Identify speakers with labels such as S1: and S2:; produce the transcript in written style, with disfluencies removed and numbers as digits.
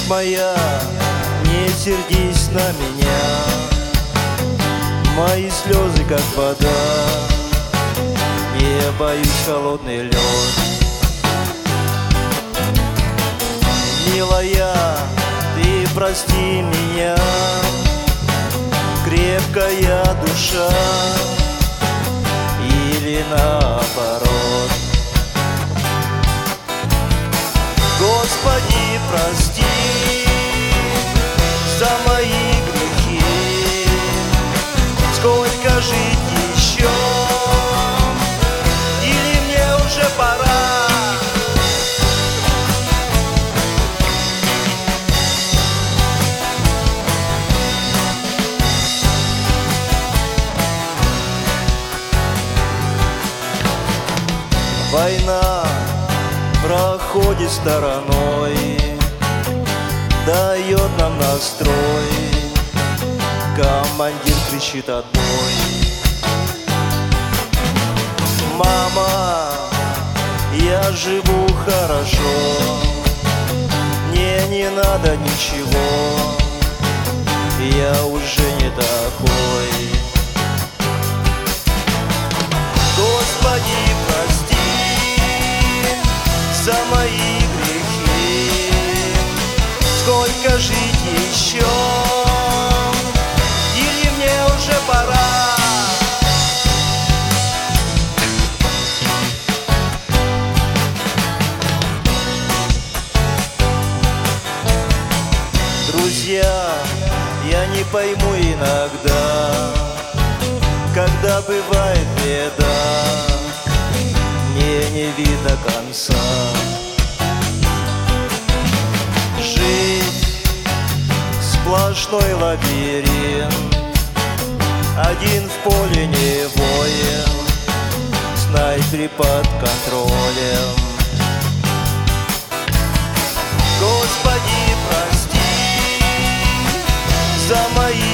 S1: моя, не сердись на меня. Мои слезы как вода, не боюсь холодный лед. Милая, ты прости меня, крепкая душа или наоборот. Господи, прости за мои грехи. Сколько жить еще? Или мне уже пора? Война проходит стороной, дает нам настрой. Командир кричит отбой. Мама, я живу хорошо, мне не надо ничего, я уже не такой. Господи, прости за мои грехи. Сколько жить еще? Или мне уже пора? Друзья, я не пойму иногда, когда бывает беда, мне не видно конца. Жизнь сплошной лабиринт, один в поле не воин, снайпер под контролем. Господи, прости за мои